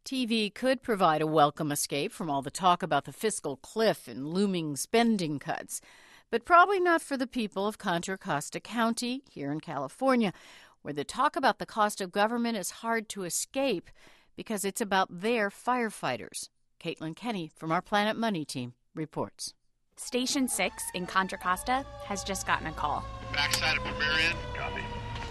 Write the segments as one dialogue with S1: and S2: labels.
S1: TV could provide a welcome escape from all the talk about the fiscal cliff and looming spending cuts, but probably not for the people of Contra Costa County here in California, where the talk about the cost of government is hard to escape because it's about their firefighters. Caitlin Kenny from our Planet Money team reports.
S2: Station 6 in Contra Costa has just gotten a call.
S3: Backside of Premier Inn. Copy.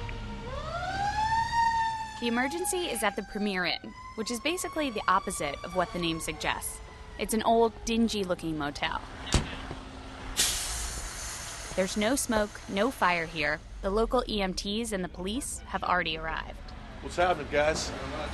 S2: The emergency is at the Premier Inn, which is basically the opposite of what the name suggests. It's an old, dingy-looking motel. There's no smoke, no fire here. The local EMTs and the police have already arrived.
S3: What's happening, guys?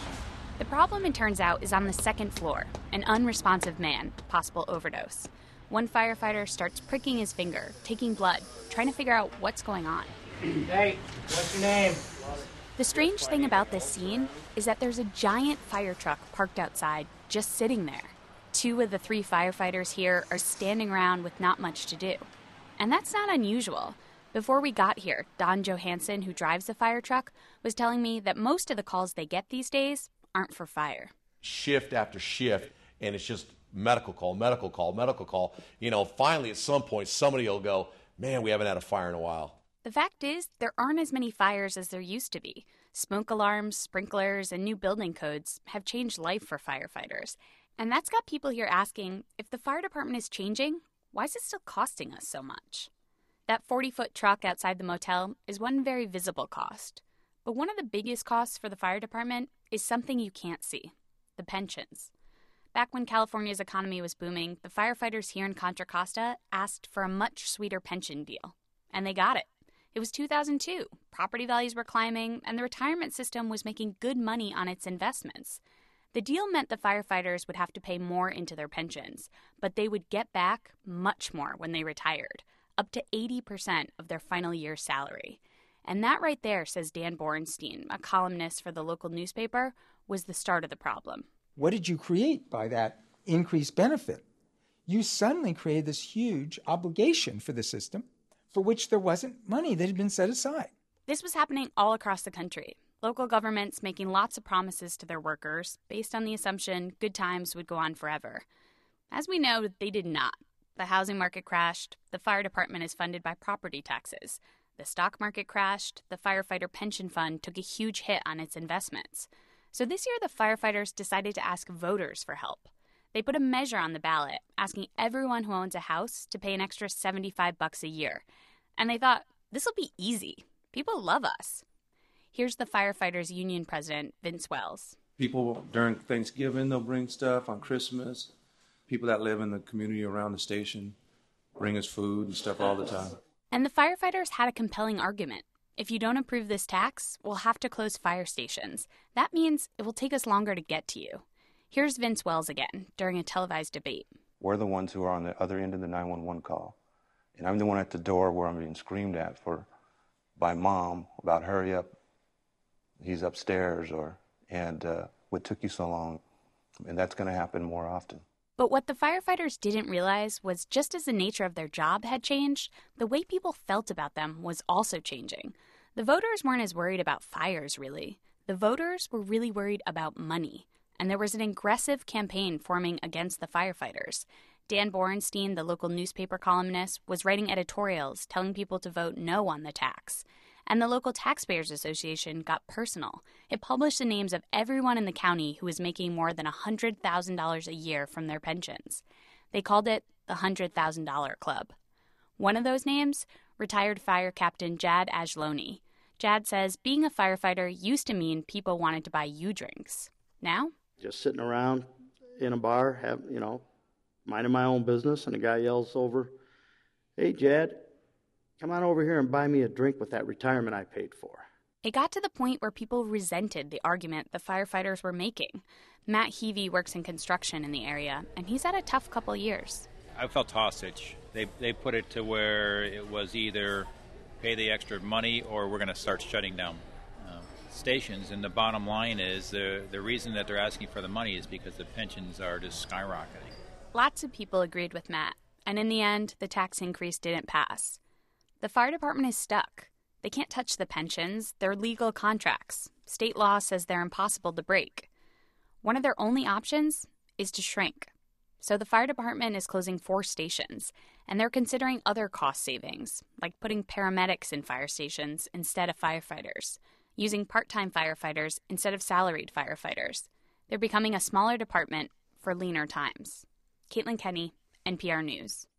S2: The problem, it turns out, is on the second floor. An unresponsive man, possible overdose. One firefighter starts pricking his finger, taking blood, trying to figure out what's going on.
S4: Hey, what's your name?
S2: The strange thing about this scene is that there's a giant fire truck parked outside, just sitting there. 2 of the 3 firefighters here are standing around with not much to do. And that's not unusual. Before we got here, Don Johansson, who drives the fire truck, was telling me that most of the calls they get these days aren't for fire.
S5: Shift after shift, and it's just medical call, medical call, medical call. You know, finally at some point somebody will go, man, we haven't had a fire in a while.
S2: The fact is, there aren't as many fires as there used to be. Smoke alarms, sprinklers, and new building codes have changed life for firefighters. And that's got people here asking, if the fire department is changing, why is it still costing us so much? That 40-foot truck outside the motel is one very visible cost. But one of the biggest costs for the fire department is something you can't see, the pensions. Back when California's economy was booming, the firefighters here in Contra Costa asked for a much sweeter pension deal. And they got it. It was 2002. Property values were climbing, and the retirement system was making good money on its investments. The deal meant the firefighters would have to pay more into their pensions, but they would get back much more when they retired, up to 80% of their final year's salary. And that right there, says Dan Borenstein, a columnist for the local newspaper, was the start of the problem.
S6: What did you create by that increased benefit? You suddenly created this huge obligation for the system for which there wasn't money that had been set aside.
S2: This was happening all across the country. Local governments making lots of promises to their workers based on the assumption good times would go on forever. As we know, they did not. The housing market crashed. The fire department is funded by property taxes. The stock market crashed. The firefighter pension fund took a huge hit on its investments. So this year, the firefighters decided to ask voters for help. They put a measure on the ballot asking everyone who owns a house to pay an extra $75 a year. And they thought, this will be easy. People love us. Here's the firefighters union president, Vince Wells.
S7: People during Thanksgiving, they'll bring stuff. On Christmas, people that live in the community around the station bring us food and stuff all the time.
S2: And the firefighters had a compelling argument. If you don't approve this tax, we'll have to close fire stations. That means it will take us longer to get to you. Here's Vince Wells again during a televised debate.
S8: We're the ones who are on the other end of the 911 call. And I'm the one at the door where I'm being screamed at by mom about hurry up, he's upstairs, and what took you so long? And that's going to happen more often.
S2: But what the firefighters didn't realize was just as the nature of their job had changed, the way people felt about them was also changing. The voters weren't as worried about fires, really. The voters were really worried about money. And there was an aggressive campaign forming against the firefighters. Dan Borenstein, the local newspaper columnist, was writing editorials telling people to vote no on the tax. And the local Taxpayers Association got personal. It published the names of everyone in the county who was making more than $100,000 a year from their pensions. They called it the $100,000 Club. One of those names, retired fire captain Jad Ajloni. Jad says being a firefighter used to mean people wanted to buy you drinks. Now?
S9: Just sitting around in a bar, minding my own business, and a guy yells over, "Hey, Jad, come on over here and buy me a drink with that retirement I paid for."
S2: It got to the point where people resented the argument the firefighters were making. Matt Heavey works in construction in the area, and he's had a tough couple years.
S10: I felt hostage. They put it to where it was either pay the extra money or we're going to start shutting down stations. And the bottom line is the reason that they're asking for the money is because the pensions are just skyrocketing.
S2: Lots of people agreed with Matt, and in the end, the tax increase didn't pass. The fire department is stuck. They can't touch the pensions. They're legal contracts. State law says they're impossible to break. One of their only options is to shrink. So the fire department is closing 4 stations, and they're considering other cost savings, like putting paramedics in fire stations instead of firefighters, using part-time firefighters instead of salaried firefighters. They're becoming a smaller department for leaner times. Caitlin Kenny, NPR News.